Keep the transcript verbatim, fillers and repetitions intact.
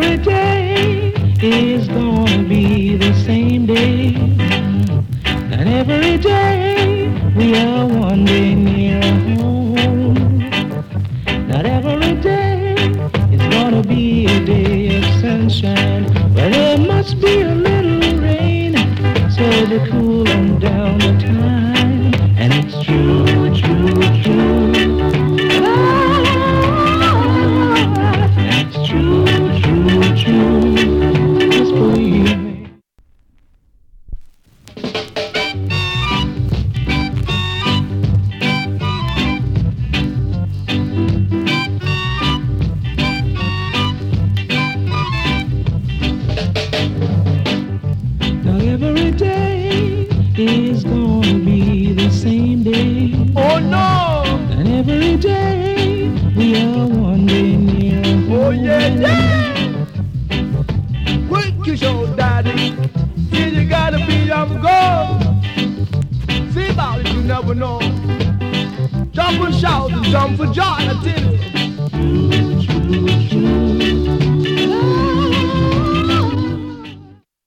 every day is gonna be the same day. And every day we are one day near home. Not every day is gonna be a day of sunshine, but there must be a little rain so to cool them down the time. And it's true, true, true. And it's true, true, true. Just believe me. Every day is gonna be the same day. Oh no! And every day we are one day near home. Oh yeah, yeah! Quick, you show daddy. See, you gotta be on go. See about it, you never know. Jump and shout and jump for joy, I tell you. True, true, true.